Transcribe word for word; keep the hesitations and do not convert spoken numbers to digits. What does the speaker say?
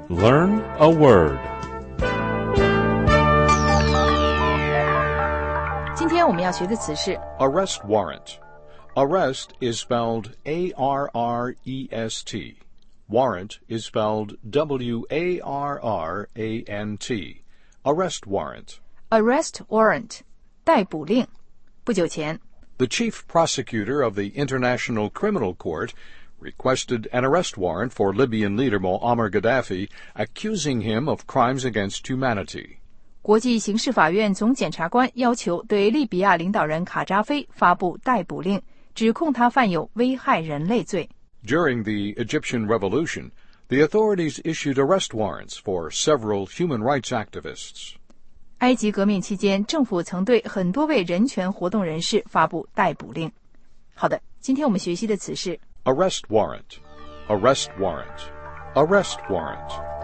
Learn a word. 今天我们要学的词是 Arrest warrant. Arrest is spelled A R R E S T. Warrant is spelled W A R R A N T. Arrest warrant. arrest warrant 逮捕令。不久前 The chief prosecutor of the International Criminal Court requested an arrest warrant for Libyan leader Muammar Gaddafi, accusing him of crimes against humanity. 国际刑事法院总检察官要求对利比亚领导人卡扎菲发布逮捕令，指控他犯有危害人类罪。 During the Egyptian Revolution, the authorities issued arrest warrants for several human rights activists. 埃及革命期间，政府曾对很多位人权活动人士发布逮捕令。好的，今天我们学习的词是 Arrest warrant. Arrest warrant. Arrest warrant.